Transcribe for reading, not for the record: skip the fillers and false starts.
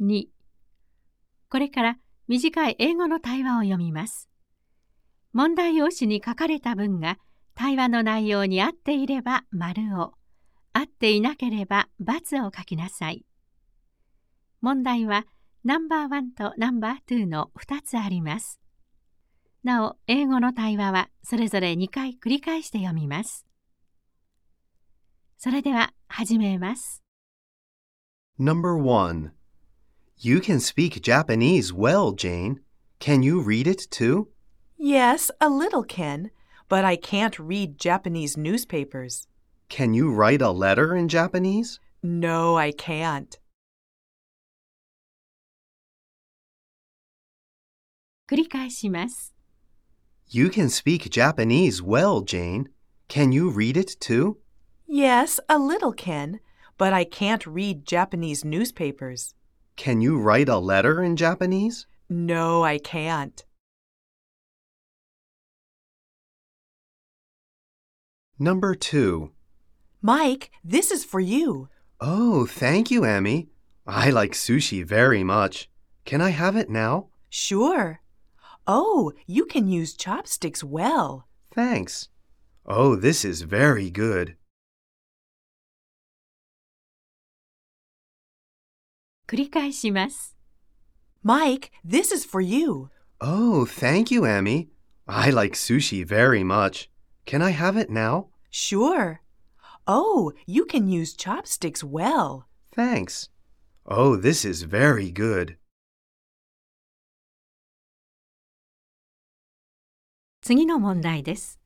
2、これから短い英語の対話を読みます。問題用紙に書かれた文が対話の内容に合っていれば丸を、合っていなければ×を書きなさい。問題はナンバー1とナンバー2の2つあります。なお、英語の対話はそれぞれ2回繰り返して読みます。それでは始めます。 Number 1. You can speak Japanese well, Jane. Can you read it too? Yes, a little, Ken, but I can't read Japanese newspapers. Can you write a letter in Japanese? No, I can't. 繰り返します。 You can speak Japanese well, Jane. Can you read it too? Yes, a little, Ken, but I can't read Japanese newspapers. Can you write a letter in Japanese? No, I can't. Number 2. Mike, this is for you. Oh, thank you, Amy. I like sushi very much. Can I have it now? Sure. Oh, you can use chopsticks well. Thanks. Oh, this is very good. 繰り返します。 Mike, this is for you. Oh, thank you, Amy. I like sushi very much. Can I have it now? Sure. Oh, you can use chopsticks well. Thanks. Oh, this is very good. 次の問題です。